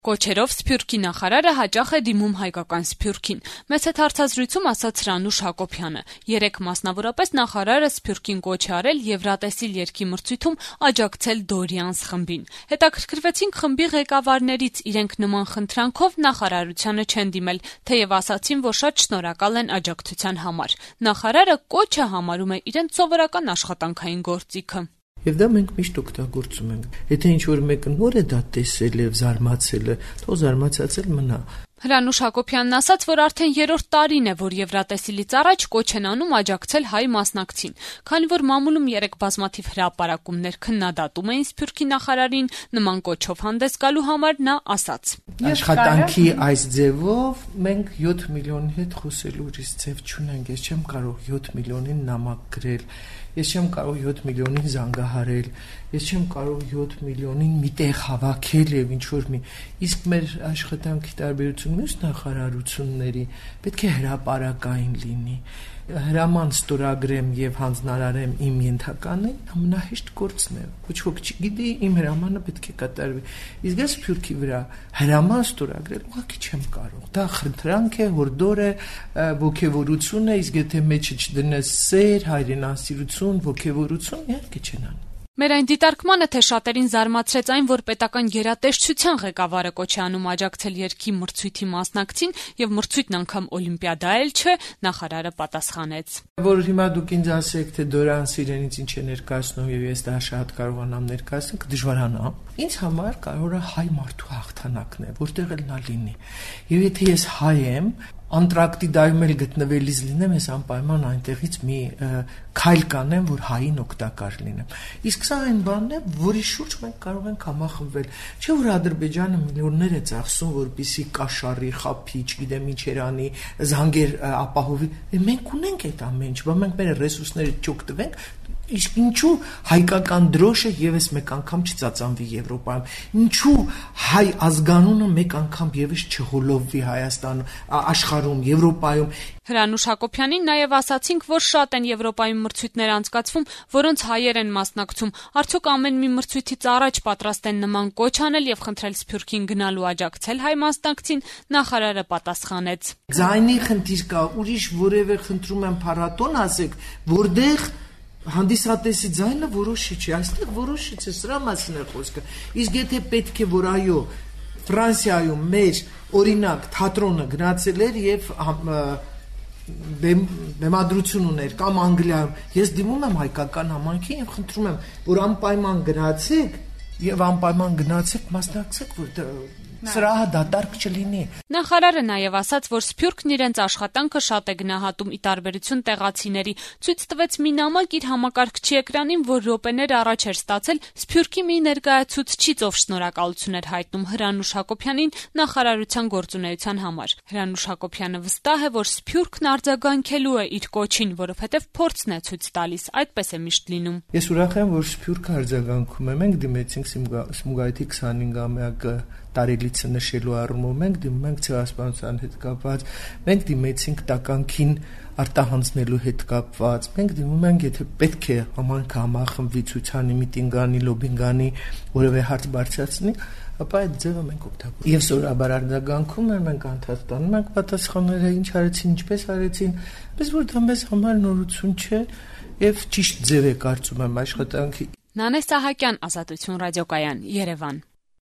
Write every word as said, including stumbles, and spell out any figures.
Կոչերով Սփյուռքի նախարարը հաճախ է դիմում հայկական Սփյուռքին։ Մեծ հետ հարցազրույցում ասաց Հրանուշ Հակոբյանը։ Երեկ մասնավորապես նախարարը Սփյուռքին կոչ է արել Եվրատեսիլ երգի մրցույթում աջակցել Դորյանս խմբին։ Հետաքրքրվեցինք խմբի ղեկավարներից, իրենք նման խնդրանքով նախարարությանը չեն դիմել, թեև ասացին, որ շատ շնորհակալ են աջակցության համար։ Նախարարը կոչը համարում է իրենց սովորական աշխատանքային գործիքը։ Եվ դա մենք միշտ օգտագործում ենք։ Եթե ինչ-որ մեկը նոր է դա տեսել եւ զարմացել է, թող զարմացած էլ մնա։ Հրանուշ Հակոբյանն ասաց, որ արդեն երրորդ տարին է, որ Եվրատեսիլից առաջ կոչ են անում աջակցել հայ մասնակցին, քանի որ մամուլում երեք բազմաթիվ հրապարակումներ քննադատում էին Սփյուռքի նախարարին, նման կոչով հանդես գալու համար նա ասաց. Աշխատանքի այս ձևով մենք յոթ միլիոնի հետ խոսելու ուրիշ ձև չունենք, ես չեմ կարող յոթ միլիոնին նամակ գրել, ես չեմ կարող յոթ միլիոնին զանգահարել, ես չեմ կարող յոթ միլիոնին միտեղ հավաքել եւ ինչ որ մի, իսկ մեր աշխատանքի տարբերությունը մյուս նախարարությունների պետք է հրապարակային լինի, հրաման ստորագրեմ եւ հանձնարարեմ իմ ենթականին, ամենահեշտ գործն է, ոչ ոք չգիտի, իմ հրամանը պետք է կատարվի, իսկ ես Սփյուռքի վրա հրաման ստորագրել ուղղակի չեմ կարող, դա խնդրանք է, հորդոր է, ոգևորություն է, իսկ եթե մեջը չդնես սեր, հայրենասիրություն, ոգևորություն, իհարկե չեն անի։ Մեր այն դիտարկմանը, թե շատերին զարմացրեց այն, որ պետական գերատեսչության ղեկավարը կոչ է անում աջակցել երգի մրցույթի մասնակցին եւ մրցույթն անգամ օլիմպիադա էլ չէ, նախարարը պատասխանեց. Որ հիմա դուք ինձ ասեք, թե Դորանս իրենից ինչ է ներկայացնում եւ ես դա շատ կարողանամ ներկայացնել, կդժվարանամ։ Ինձ համար կարևորը հայ մարդու հաղթանակն է, որտեղ էլ նա լինի։ Եվ եթե ես հայ եմ, Անտարկտիդայում էլ գտնվելիս լինեմ, ես անպայման այնտեղից մի քայլ կանեմ, որ հային օգտակար լինեմ։ Իսկ սա այն բանն է, որի շուրջ մենք կարող ենք համախմբվել։ Չէ՞ որ Ադրբեջանը միլիոններ է ծախսում, որպեսզի կաշառի, խափի, չգիտեմ ինչեր անի, զանգեր ապահովի։ Մենք ունենք այդ ամեն ինչ, բայց մենք մեր ռեսուրսները չօգտվենք։ Իսկ ինչու հայկական դրոշը եւս մեկ անգամ չծածանվի Եվրոպայում, ինչու հայ ազգանունը մեկ անգամ եւս չհոլովվի Հայաստանում, աշխարհում, Եվրոպայում։ Հրանուշ Հակոբյանին նաեւ ասացինք, որ շատ են Եվրոպայում մրցույթներ անցկացվում, որոնց հայեր են մասնակցում։ Արդյոք ամեն մի մրցույթից առաջ պատրաստ են նման կոչ անել եւ խնդրել Սփյուռքին գնալու աջակցել հայ մասնակցին, նախարարը պատասխանեց. Ձայնի խնդիր կա, ուրիշ որևէ խնդրում եմ փառատոն ասեք, որտեղ հանդիսատեսի ձայնը որոշիչ է, այստեղ որոշիչ է, սրա մասին է խոսքը։ Իսկ եթե պետք է որ այո, Ֆրանսիայում մեր օրինակ թատրոնը գնացել էր եւ բեմադրություն ուներ կամ Անգլիայում, ես դիմում եմ հայկական համայնքին եւ խնդրում եմ, որ անպայման գնացեք եւ անպայման գնացեք, մասնակցեք, որ սրահը դատարկ չլինի։ Նախարարը նաև ասաց, որ Սփյուռքն իրենց աշխատանքը շատ է գնահատում ի տարբերություն տեղացիների։ Ցույց տվեց մի նամակ իր համակարգչի էկրանին, որ րոպեներ առաջ էր ստացել Սփյուռքի մի ներկայացուցչից, ով շնորհակալություն էր հայտնում Հրանուշ Հակոբյանին նախարարության գործունեության համար։ Հրանուշ Հակոբյանը վստահ է, որ Սփյուռքն արձագանքելու է իր կոչին, որովհետև փորձն է ցույց տալիս, այդպես է միշտ լինում։ Ես ուրախ եմ, որ Սփյուռքը արձագանքում է։ Մենք դիմեցինք Սմուգայիթի քսանհինգամյակը տարելիցը նշելու առումով մենք դիմում ենք ցեղասպանության հետ կապված, մենք դիմեցինք տականքին արտահանձնելու հետ կապված, մենք դիմում ենք, եթե պետք է համանքը համախմբվի ցույցանի, միտինգանի, լոբինգանի, որևէ հարց բարձրացնի, ապա այդ ձևը մենք օգտագործում ենք։ Եվ սովորաբար արձագանքում են, մենք անդադ տանում ենք պատասխանները, ինչ արեցին, ինչպես արեցին, բայց որ դա մեզ համար նորություն չէ եւ ճիշտ ձև է կարծում եմ աշխատանքի։ Նանե Սահակյան, Ազատություն ռադիոկայան, Երևան։